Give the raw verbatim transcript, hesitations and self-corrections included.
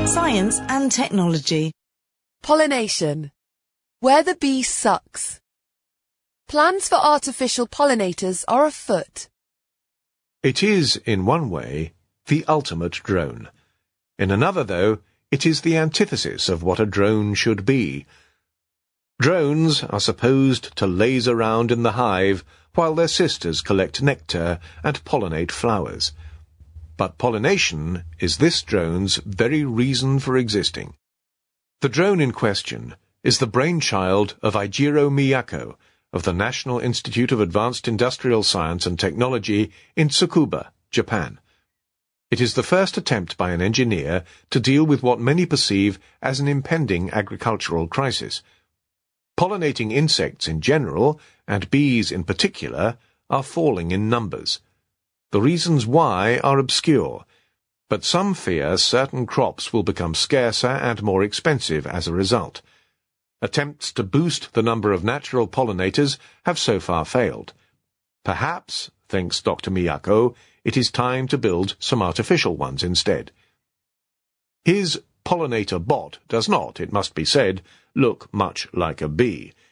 Science and technology. Pollination. Where the bee sucks. Plans for artificial pollinators are afoot. It is, in one way, the ultimate drone. In another, though, it is the antithesis of what a drone should be. Drones are supposed to laze around in the hive while their sisters collect nectar and pollinate flowers. But pollination is this drone's very reason for existing. The drone in question is the brainchild of Eijiro Miyako of the National Institute of Advanced Industrial Science and Technology in Tsukuba, Japan. It is the first attempt by an engineer to deal with what many perceive as an impending agricultural crisis. Pollinating insects in general, and bees in particular, are falling in numbers. The reasons why are obscure, but some fear certain crops will become scarcer and more expensive as a result. Attempts to boost the number of natural pollinators have so far failed. Perhaps, thinks Doctor Miyako, it is time to build some artificial ones instead. His pollinator bot does not, it must be said, look much like a bee.